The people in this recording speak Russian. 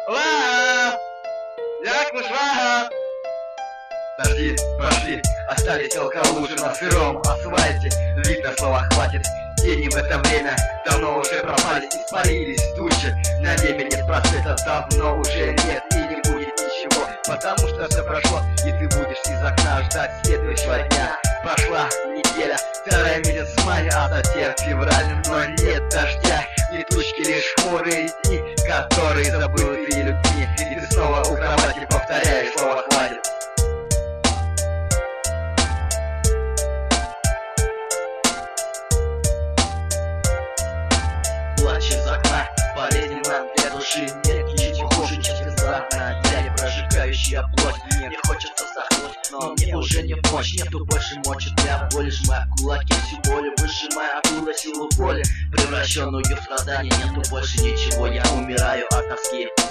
Ла! Як шла! Дожди прошли, остались только лужи на сыром асфальте. Видно, слова хватит, тени в это время давно уже пропали, испарились тучи. На небе нет просвета, давно уже нет и не будет ничего, потому что все прошло, и ты будешь из окна ждать следующего дня. Прошла неделя, второй месяц мая, а затем февраль, но нет дождя, и тучки лишь хмурые дни, которые забыты людьми. И ты снова у кровати повторяешь слово «хватит». Плачь из окна, болезненно для души. Нет ничего хуже, чем слеза на теле, прожигающая плоть. Мне хочется вздохнуть, но мне уже не мочь. Нету больше мочи для боли, сжимая кулаки, всю боль выжимая оттуда силу воли, превращенную в страдание. Нету больше ничего, я умираю от тоски.